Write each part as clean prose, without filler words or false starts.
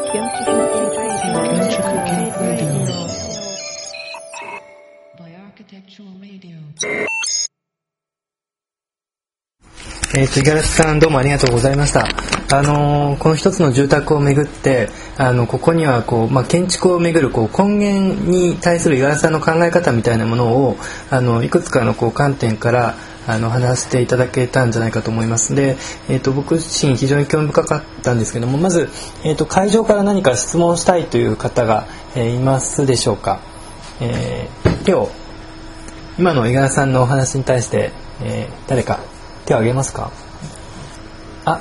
五十嵐さんどうもありがとうございました。この一つの住宅をめぐってここには建築をめぐる根源に対する五十嵐さんの考え方みたいなものをいくつかの観点から話していただけたんじゃないかと思います。で、僕自身非常に興味深かったんですけども、まず、会場から何か質問したいという方が、いますでしょうか。手を今の五十嵐さんのお話に対して、誰か手を挙げますか。はい、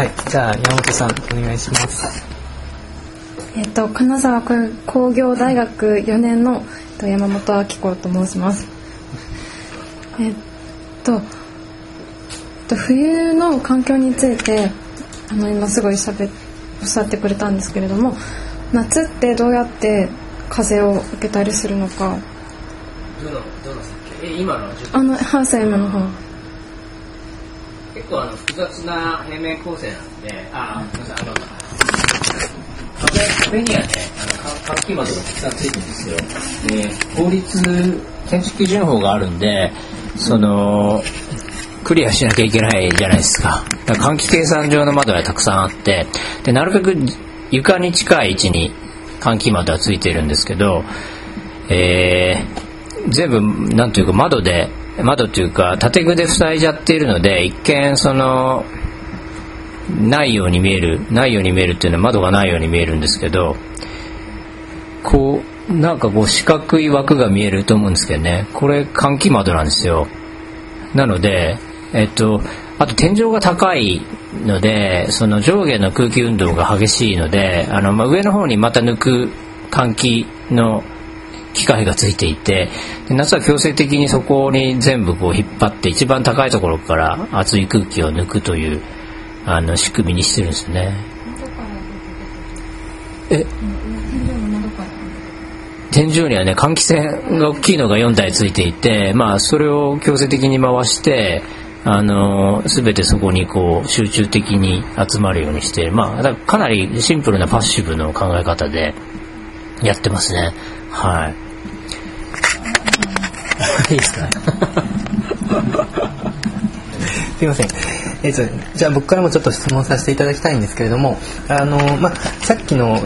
じゃあ山本さんお願いします。 金沢工業大学4年の山本明子と申します。冬の環境について今すごいおっしゃってくれたんですけれども、夏ってどうやって風を受けたりするのか。 どの今のハウス M の方結構複雑な平面構成なので、壁にはね換気窓がたくさんついてるんですよ。で、法律建築基準法があるんでクリアしなきゃいけないじゃないですか。だから換気計算上の窓がたくさんあって、でなるべく床に近い位置に換気窓はついてるんですけど、全部なんというか窓というか建具で塞いじゃっているので、一見ないように見えるっていうのは窓がないように見えるんですけど、なんか四角い枠が見えると思うんですけどね、これ換気窓なんですよ。なのであと天井が高いので上下の空気運動が激しいので上の方にまた抜く換気の機械がついていて、で夏は強制的にそこに全部引っ張って一番高いところから熱い空気を抜くという仕組みにしてるんですよね。天井にはね換気扇が大きいのが4台ついていて、それを強制的に回して全てそこに集中的に集まるようにして、だからかなりシンプルなパッシブの考え方でやってますね。はい。いいですか。 すいません。じゃあ僕からもちょっと質問させていただきたいんですけれども、さっきの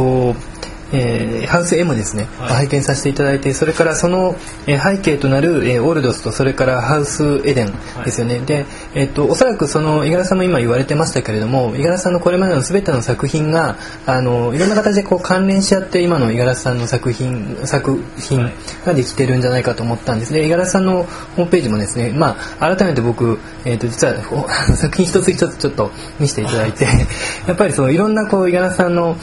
ハウス M ですね、拝見させていただいて、それからその背景となるオルドスとそれからハウスエデンですよね。で、おそらくその五十嵐さんも今言われてましたけれども、五十嵐さんのこれまでの全ての作品がいろんな形で関連し合って今の五十嵐さんの作品ができてるんじゃないかと思ったんです。で、五十嵐さんのホームページもですね、改めて僕、実は作品一つ一つちょっと見せていただいてやっぱりいろんな五十嵐さんの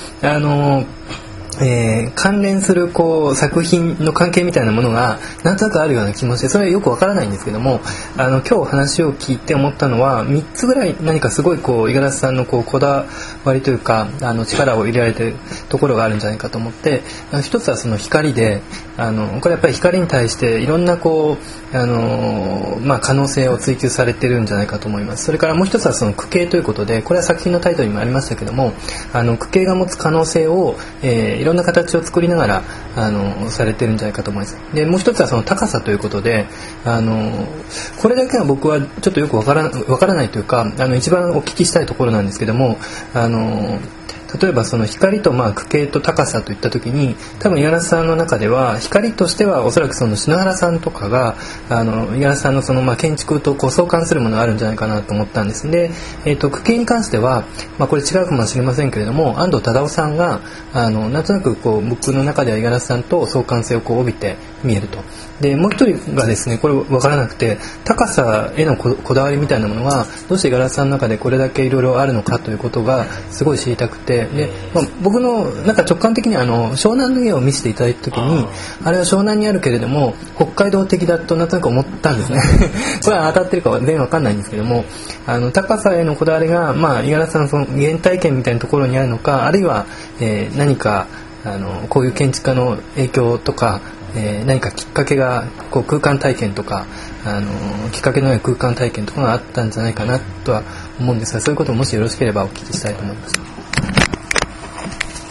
関連する作品の関係みたいなものがなんとなくあるような気もして、それはよくわからないんですけども、今日話を聞いて思ったのは3つぐらい何かすごい五十嵐さんのこだわりというか力を入れられているところがあるんじゃないかと思って、一つはその光でこれやっぱり光に対していろんな可能性を追求されてるんじゃないかと思います。それからもう一つはその区形ということで、これは作品のタイトルにもありましたけども、区形が持つ可能性を、いろんな形を作りながらされてるんじゃないかと思います。でもう一つはその高さということで、これだけは僕はちょっとよくわからないというか一番お聞きしたいところなんですけども、例えばその光と区形と高さといった時に、多分五十嵐さんの中では光としてはおそらくその篠原さんとかが五十嵐さんの建築と相関するものがあるんじゃないかなと思ったんです。で、区形に関しては、これ違うかもしれませんけれども、安藤忠雄さんがなんとなく僕の中では五十嵐さんと相関性を帯びて見えると。でもう一人がですね、これ分からなくて、高さへのこだわりみたいなものはどうして五十嵐さんの中でこれだけいろいろあるのかということがすごい知りたくて、で、僕のなんか直感的に湘南の家を見せていただいた時に、あれは湘南にあるけれども北海道的だとなんとなく思ったんですねこれは当たってるかは全然分かんないんですけども、高さへのこだわりが五十嵐さんのその原体験みたいなところにあるのか、あるいは、何かこういう建築家の影響とか、何かきっかけが空間体験とかきっかけのない空間体験とかがあったんじゃないかなとは思うんですが、そういうことももしよろしければお聞きしたいと思います。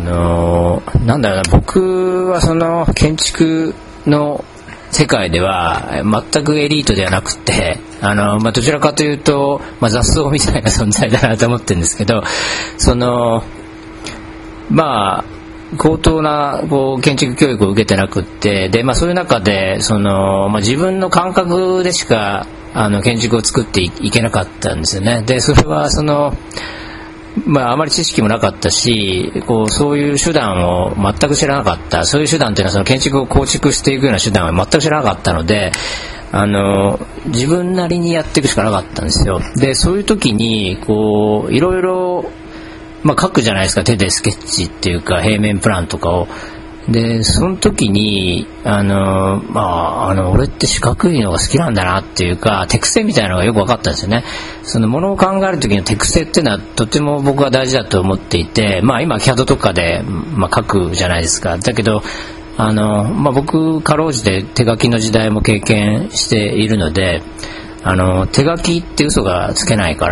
なんだろうな、僕はその建築の世界では全くエリートではなくて、どちらかというと、雑草みたいな存在だなと思ってるんですけど、高等な建築教育を受けてなくって、で、そういう中で自分の感覚でしか建築を作っていけなかったんですよね。で、それはあまり知識もなかったし、そういう手段を全く知らなかった。そういう手段というのはその建築を構築していくような手段を全く知らなかったので、自分なりにやっていくしかなかったんですよ。で、そういう時にいろいろ書くじゃないですか、手でスケッチっていうか平面プランとかを。で、その時に俺って四角いのが好きなんだなっていうか、手癖みたいなのがよく分かったんですよね。そのものを考える時の手癖っていうのはとても僕は大事だと思っていて、今 CAD とかで書くじゃないですか。だけど僕かろうじて手書きの時代も経験しているので、手書きって嘘がつけないから、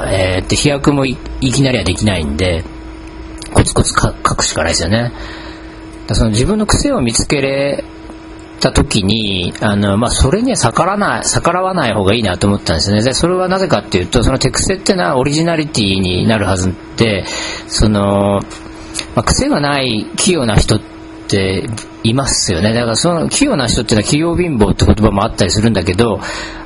飛躍も いきなりはできないんで、コツコツ書くしかないですよね。その自分の癖を見つけれた時にそれには逆らわない方がいいなと思ったんですね。で、それはなぜかっていうと、その手癖っていうのはオリジナリティになるはずで、癖がない器用な人っていますよね。だからその器用な人っていうのは器用貧乏って言葉もあったりするんだけど、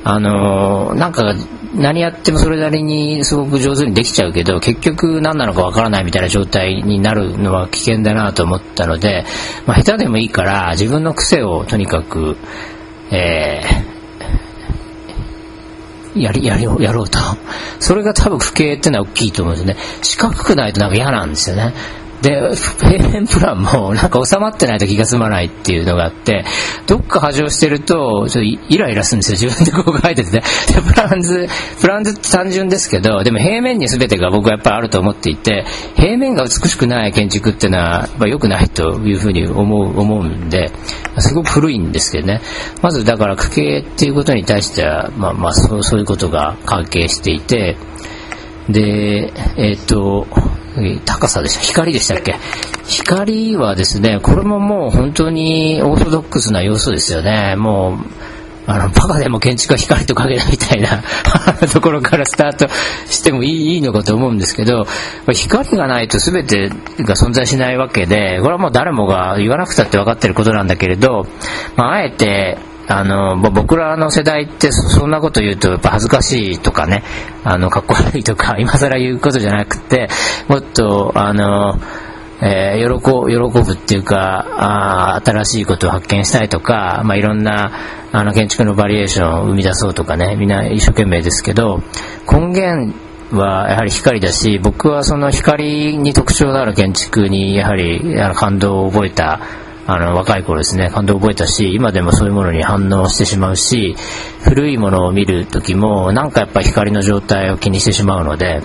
何やってもそれなりにすごく上手にできちゃうけど、結局何なのかわからないみたいな状態になるのは危険だなと思ったので、下手でもいいから自分の癖をとにかく、やろうと。それが多分不敬っていうのは大きいと思うんですよね。四角くないと嫌なんですよね。で、平面プランも収まってないと気が済まないっていうのがあって、どっか波状してるとちょっとイライラするんですよ、自分で書いててね。プランズって単純ですけど、でも平面に全てが僕はやっぱりあると思っていて、平面が美しくない建築っていうのは良くないというふうに思うんで、すごく古いんですけどね。まずだから区形っていうことに対してはそういうことが関係していて、で、高さでした、光でしたっけ。光はですね、これももう本当にオーソドックスな要素ですよね。もうバカでも建築は光と影だみたいなところからスタートしてもいいのかと思うんですけど、光がないと全てが存在しないわけで、これはもう誰もが言わなくたって分かってることなんだけれど、あえて僕らの世代ってそんなこと言うとやっぱ恥ずかしいとかね、かっこ悪いとか今更言うことじゃなくて、もっと喜ぶっていうか、新しいことを発見したいとか、いろんな建築のバリエーションを生み出そうとかね、みんな一生懸命ですけど、根源はやはり光だし、僕はその光に特徴のある建築にやはり感動を覚えた。若い頃ですね、感動を覚えたし、今でもそういうものに反応してしまうし、古いものを見るときもやっぱり光の状態を気にしてしまうので、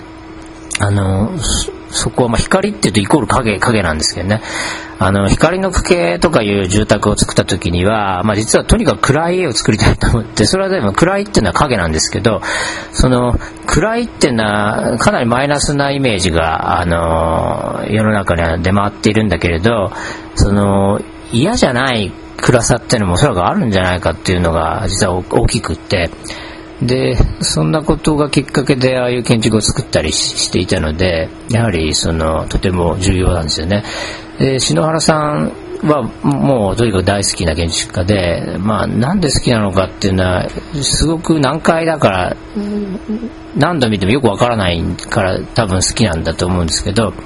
そこは光っていうとイコール影なんですけどね、光の区形とかいう住宅を作った時には、実はとにかく暗い絵を作りたいと思って、それはでも暗いっていうのは影なんですけど、その暗いっていうのはかなりマイナスなイメージが世の中には出回っているんだけれど、その嫌じゃない暗さっていうのもおそらくあるんじゃないかっていうのが実は大きくって、でそんなことがきっかけでああいう建築を作ったりしていたので、やはりとても重要なんですよね。で篠原さんはもうとにかく大好きな建築家で、なんで好きなのかっていうのはすごく難解だから、何度見てもよくわからないから多分好きなんだと思うんですけど、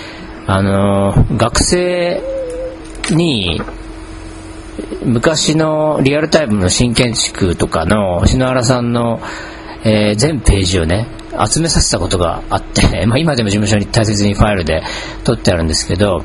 学生に昔のリアルタイムの新建築とかの篠原さんの、全ページをね集めさせたことがあって、今でも事務所に大切にファイルで取ってあるんですけど、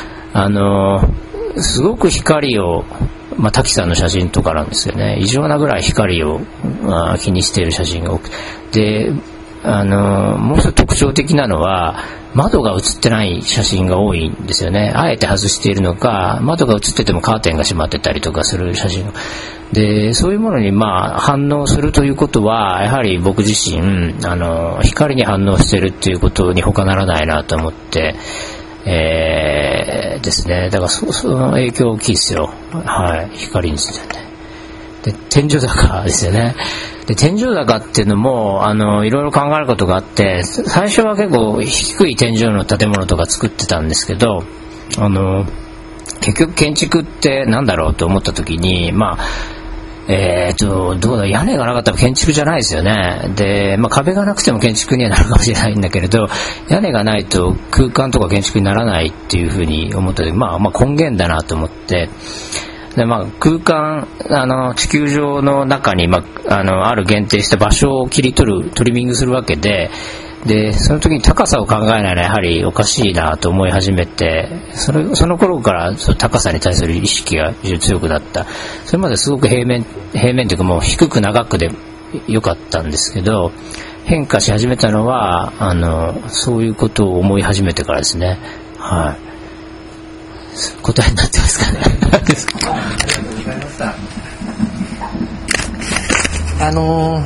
すごく光を、滝さんの写真とかなんですよね、異常なぐらい光を気にしている写真が多くて、もう一つ特徴的なのは窓が映ってない写真が多いんですよね。あえて外しているのか、窓が映っててもカーテンが閉まってたりとかする写真で、そういうものに反応するということは、やはり僕自身光に反応しているっていうことに他ならないなと思って、 ですね。だからその影響大きいですよ。はい、光についてね。で、天井高ですよね。で、天井高っていうのもいろいろ考えることがあって、最初は結構低い天井の建物とか作ってたんですけど、結局建築ってなんだろうと思った時に、どうだ、屋根がなかったら建築じゃないですよね。で、壁がなくても建築にはなるかもしれないんだけれど、屋根がないと空間とか建築にならないっていうふうに思った時、根源だなと思って、で、空間、地球上の中に、ある限定した場所を切り取る、トリミングするわけで、で、その時に高さを考えないらやはりおかしいなと思い始めて、その頃からその高さに対する意識が非常に強くなった。それまですごく平面というかもう低く長くで良かったんですけど、変化し始めたのはそういうことを思い始めてからですね。はい。答えになってますかね。 ありがとうございました。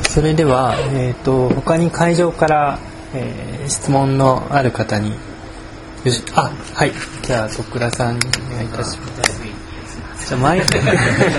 それでは他に会場から質問のある方に、はい、じゃあ徳倉さんにお願いいたします。じゃあマイク大丈夫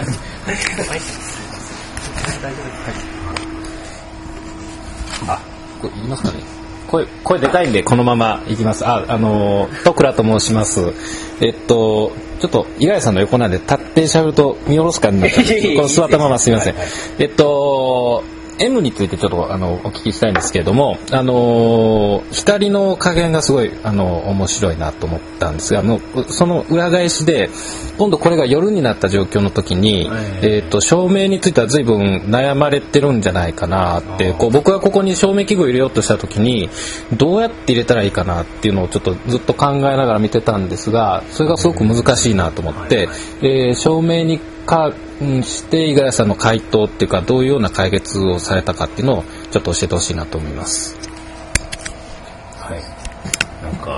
これ言いますかね。声でかいんでこのままいきます。徳倉と申します。ちょっと五十嵐さんの横なんで立って喋ると見下ろす感じになっちゃうんですけど、座ったまますみません。M についてちょっとお聞きしたいんですけれども、光の加減がすごい面白いなと思ったんですが、その裏返しで今度これが夜になった状況の時に、照明については随分悩まれてるんじゃないかなって、僕がここに照明器具を入れようとした時にどうやって入れたらいいかなっていうのをちょっとずっと考えながら見てたんですが、それがすごく難しいなと思って、照明にして五十嵐さんの回答っていうか、どういうような解決をされたかっていうのをちょっと教えてほしいなと思います。 はい。なんか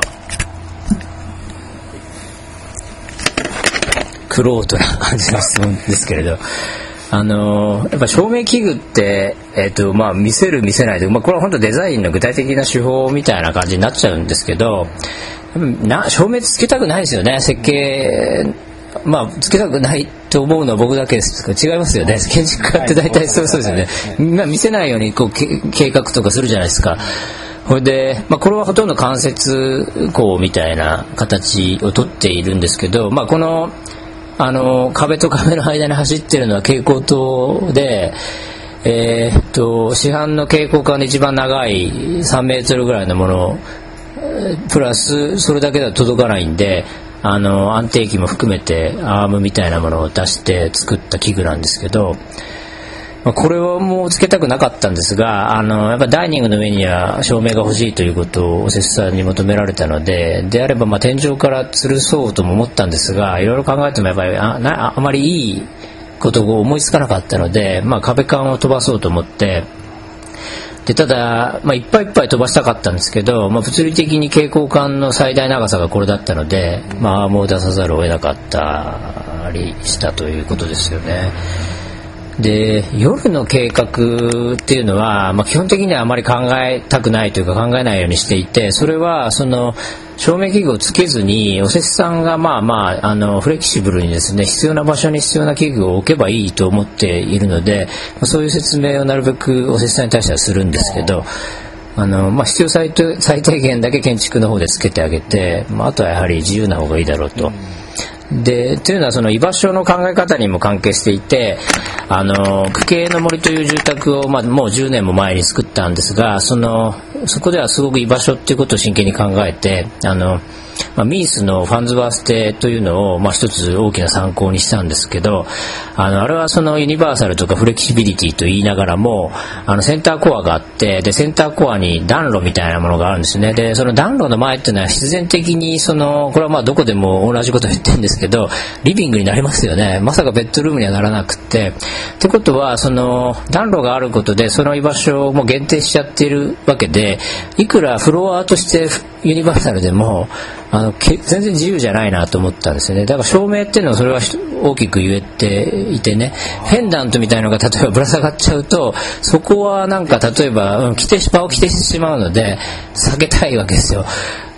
クロートな感じの質問ですけれど、やっぱ照明器具って見せる見せないで、これは本当デザインの具体的な手法みたいな感じになっちゃうんですけど、照明つけたくないですよね。設計つけたくないと思うのは僕だけですけど、違いますよね。建築家って大体そうですよね。見せないように計画とかするじゃないですか。それで、これはほとんど間接光みたいな形をとっているんですけど、この壁と壁の間に走ってるのは蛍光灯で、市販の蛍光管で一番長い3メートルぐらいのものプラスそれだけでは届かないんで、安定器も含めてアームみたいなものを出して作った器具なんですけど、これはもうつけたくなかったんですが、やっぱダイニングの上には照明が欲しいということをお施主さんに求められたので、であれば天井から吊るそうとも思ったんですが、いろいろ考えてもやっぱりあまりいいことを思いつかなかったので、壁管を飛ばそうと思って、でただ、いっぱいいっぱい飛ばしたかったんですけど、物理的に蛍光管の最大長さがこれだったので、アームを出さざるを得なかったりしたということですよね。で夜の計画っていうのは、基本的にはあまり考えたくないというか考えないようにしていて、それはその照明器具をつけずにお施主さんがフレキシブルにですね、必要な場所に必要な器具を置けばいいと思っているので、そういう説明をなるべくお施主さんに対してはするんですけど、必要最低限だけ建築の方でつけてあげて、あとはやはり自由な方がいいだろうと。でというのはその居場所の考え方にも関係していて、区系の森という住宅を、もう10年も前に作ったんですが、そこではすごく居場所っていうことを真剣に考えて、ミースのファンズワース邸というのを、一つ大きな参考にしたんですけど、あれはそのユニバーサルとかフレキシビリティと言いながらも、センターコアがあって、でセンターコアに暖炉みたいなものがあるんですね。でその暖炉の前っていうのは必然的にこれはどこでも同じことを言ってるんですけど、リビングになりますよね。まさかベッドルームにはならなくて、ってことはその暖炉があることでその居場所も限定しちゃっているわけで、いくらフロアとしてユニバーサルでも全然自由じゃないなと思ったんですよね。だから照明っていうのはそれは大きく言えていてね、ペンダントみたいなのが例えばぶら下がっちゃうと、そこはなんか例えば場を規定してしまうので避けたいわけですよ。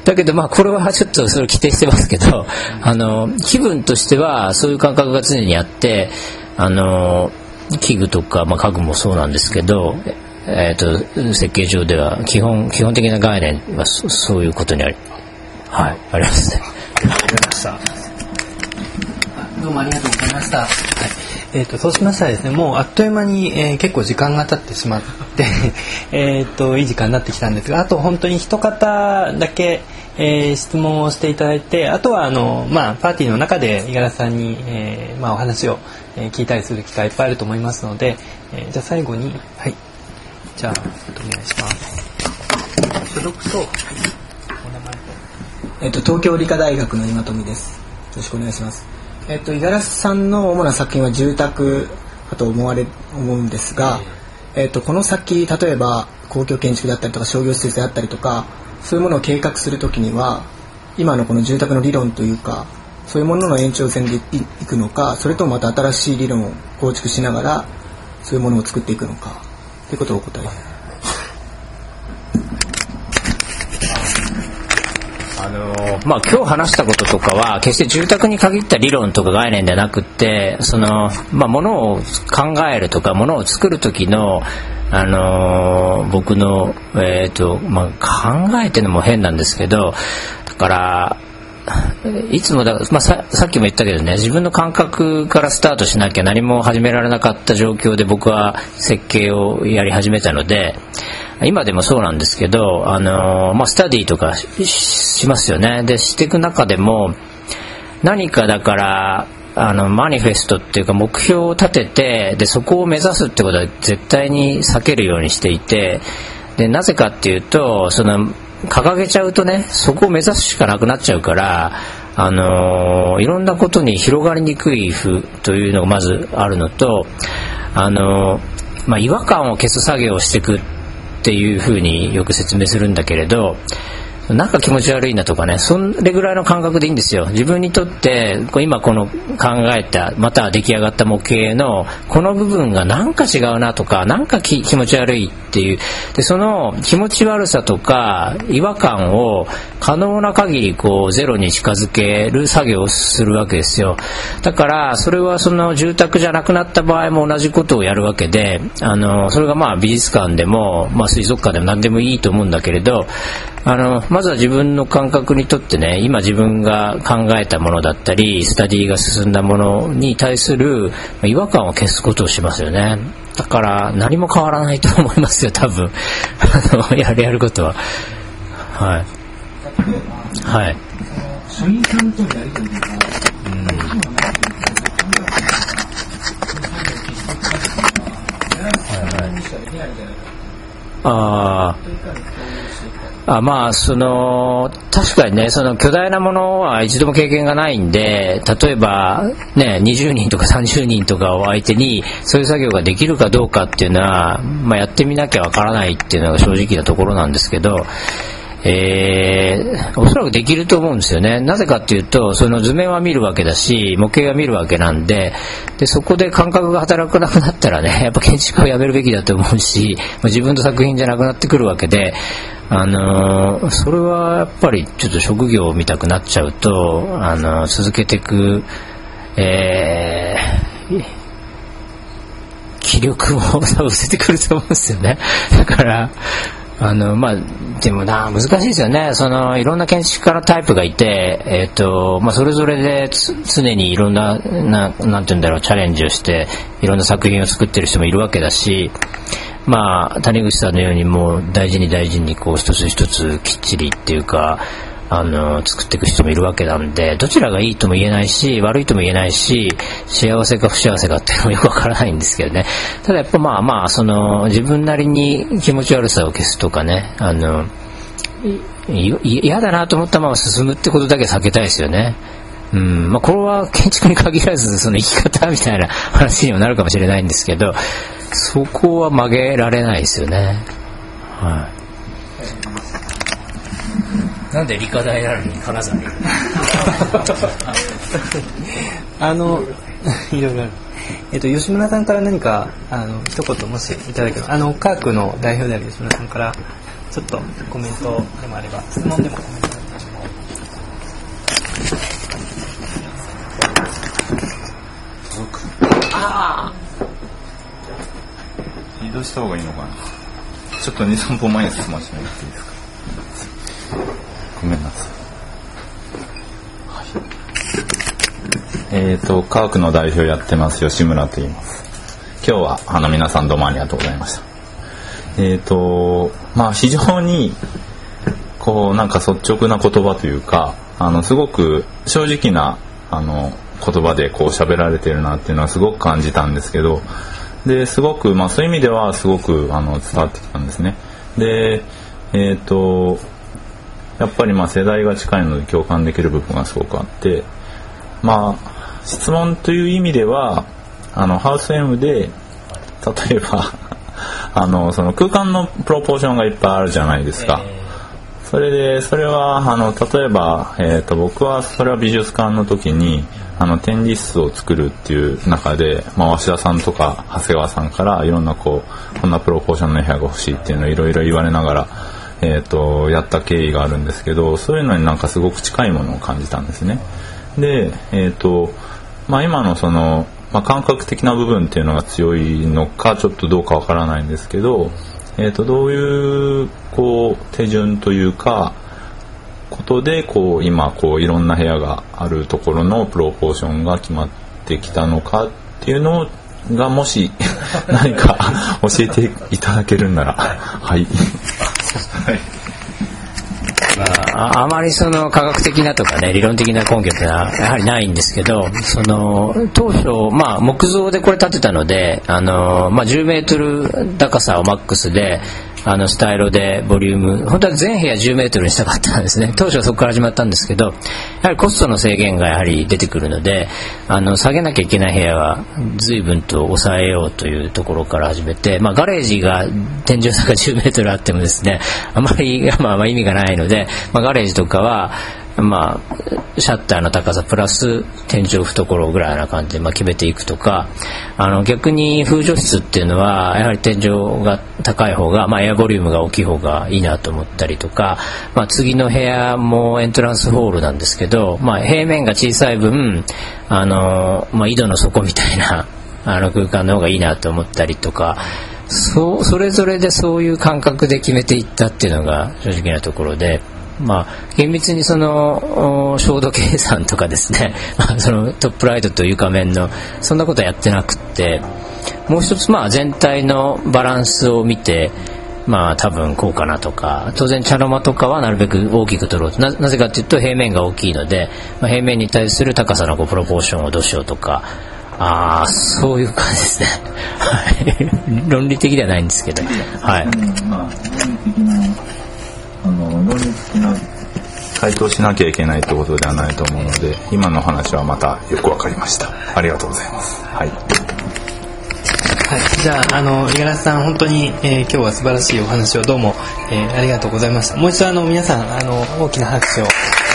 だけどこれはちょっとそれを規定してますけど、気分としてはそういう感覚が常にあって、器具とか、家具もそうなんですけど、設計上では基本的な概念はそういうことにありますね。 ありがとうございました。どうもありがとうございました。そうしましたらですね、もうあっという間に、結構時間が経ってしまっていい時間になってきたんですが、あと本当に一方だけ、質問をしていただいて、あとはパーティーの中で五十嵐さんに、お話を、聞いたりする機会いっぱいあると思いますので、じゃあ最後にじゃあお願いします。所属とお名前と。 東京理科大学の今富です。よろしくお願いします。五十嵐さんの主な作品は住宅かと思うんですが、この先例えば公共建築だったりとか商業施設であったりとか、そういうものを計画するときには今のこの住宅の理論というか、そういうものの延長線でいくのか、それともまた新しい理論を構築しながらそういうものを作っていくのかということをお答え。 今日話したこととかは決して住宅に限った理論とか概念ではなくって、物を考えるとか物を作る時の僕の考えてるのも変なんですけど、だからいつもさっきも言ったけどね、自分の感覚からスタートしなきゃ何も始められなかった状況で僕は設計をやり始めたので、今でもそうなんですけど、スタディとか しますよね。でしていく中でも何かだからマニフェストっていうか目標を立てて、でそこを目指すってことは絶対に避けるようにしていて、でなぜかっていうと掲げちゃうとね、そこを目指すしかなくなっちゃうから、いろんなことに広がりにくいというのがまずあるのと、違和感を消す作業をしていくっていうふうによく説明するんだけれど、なんか気持ち悪いなとかね、それぐらいの感覚でいいんですよ。自分にとって今この考えたまたは出来上がった模型のこの部分がなんか違うなとか、なんか気持ち悪いっていう、でその気持ち悪さとか違和感を可能な限りゼロに近づける作業をするわけですよ。だからそれは住宅じゃなくなった場合も同じことをやるわけで、それが美術館でも、水族館でも何でもいいと思うんだけれど、まずは自分の感覚にとってね、今自分が考えたものだったりスタディが進んだものに対する違和感を消すことをしますよね。だから何も変わらないと思いますよ、多分やることは。はいはい。 所有さんとのやり取りが確かにね、巨大なものは一度も経験がないんで、例えばね、20人とか30人とかを相手にそういう作業ができるかどうかっていうのは、やってみなきゃわからないっていうのが正直なところなんですけど、おそらくできると思うんですよね。なぜかっていうと、その図面は見るわけだし模型は見るわけなんで、そこで感覚が働かなくなったらね、やっぱ建築をやめるべきだと思うし、自分の作品じゃなくなってくるわけで、それはやっぱりちょっと職業を見たくなっちゃうと続けていく、気力も失せてくると思うんですよね。だからでも難しいですよね。いろんな建築家のタイプがいて、それぞれで常にいろんななんて言うんだろう、チャレンジをしていろんな作品を作ってる人もいるわけだし、谷口さんのようにもう大事に一つ一つきっちりっていうか作っていく人もいるわけなんで、どちらがいいとも言えないし悪いとも言えないし、幸せか不幸せかっていうのもよくわからないんですけどね。ただやっぱ自分なりに気持ち悪さを消すとかね、嫌だなと思ったまま進むってことだけ避けたいですよね。これは建築に限らず生き方みたいな話にもなるかもしれないんですけど、そこは曲げられないですよね。はい。なんで理科大なのに金沢にいるいろいろある。吉村さんから何か一言もしいただければ、科学の代表である吉村さんからちょっとコメントでもあれば質問でもコメントでも移動した方がいいのかな。ちょっと 2,3 歩前に進ませてもらっていいですか。ごめんなさい。科学の代表やってます吉村と言います。今日は皆さんどうもありがとうございました。非常になんか率直な言葉というかすごく正直な言葉で喋られてるなっていうのはすごく感じたんですけど、ですごくそういう意味ではすごく伝わってきたんですね。でやっぱり世代が近いので共感できる部分がすごくあって、質問という意味ではハウス M で例えばその空間のプロポーションがいっぱいあるじゃないですか。それは例えば、僕はそれは美術館の時に展示室を作るっていう中で、鷲田さんとか長谷川さんからいろんなこんなプロポーションの部屋が欲しいっていうのをいろいろ言われながら、やった経緯があるんですけど、そういうのになんかすごく近いものを感じたんですね。で、今のその、感覚的な部分っていうのが強いのかちょっとどうかわからないんですけど、どういう手順というかことで今いろんな部屋があるところのプロポーションが決まってきたのかっていうのがもし何か教えていただけるんならはいあまりその科学的なとかね理論的な根拠ってのはやはりないんですけど、その当初木造でこれ建てたので10メートル高さをマックスでスタイロでボリューム本当は全部屋10メートルにしたかったんですね。当初はそこから始まったんですけど、やはりコストの制限がやはり出てくるので下げなきゃいけない部屋は随分と抑えようというところから始めて、ガレージが天井高10メートルあってもですねあまり意味がないので、ガレージとかはシャッターの高さプラス天井懐ぐらいな感じで決めていくとか、逆に風除室っていうのはやはり天井が高い方が、エアボリュームが大きい方がいいなと思ったりとか、次の部屋もエントランスホールなんですけど、平面が小さい分井戸の底みたいな空間の方がいいなと思ったりとか、それぞれでそういう感覚で決めていったっていうのが正直なところで、厳密にその照度計算とかですねそのトップライトと床面のそんなことはやってなくって、もう一つ全体のバランスを見て多分こうかなとか、当然茶の間とかはなるべく大きく取ろうと なぜかというと平面が大きいので、平面に対する高さのプロポーションをどうしようとか、そういう感じですね論理的ではないんですけど、はい、 論理的な回答しなきゃいけないってことではないと思うので、今の話はまたよくわかりました。ありがとうございます。はい。 はい、じゃあ五十嵐さん本当に、今日は素晴らしいお話をどうも、ありがとうございました。もう一度皆さん大きな拍手を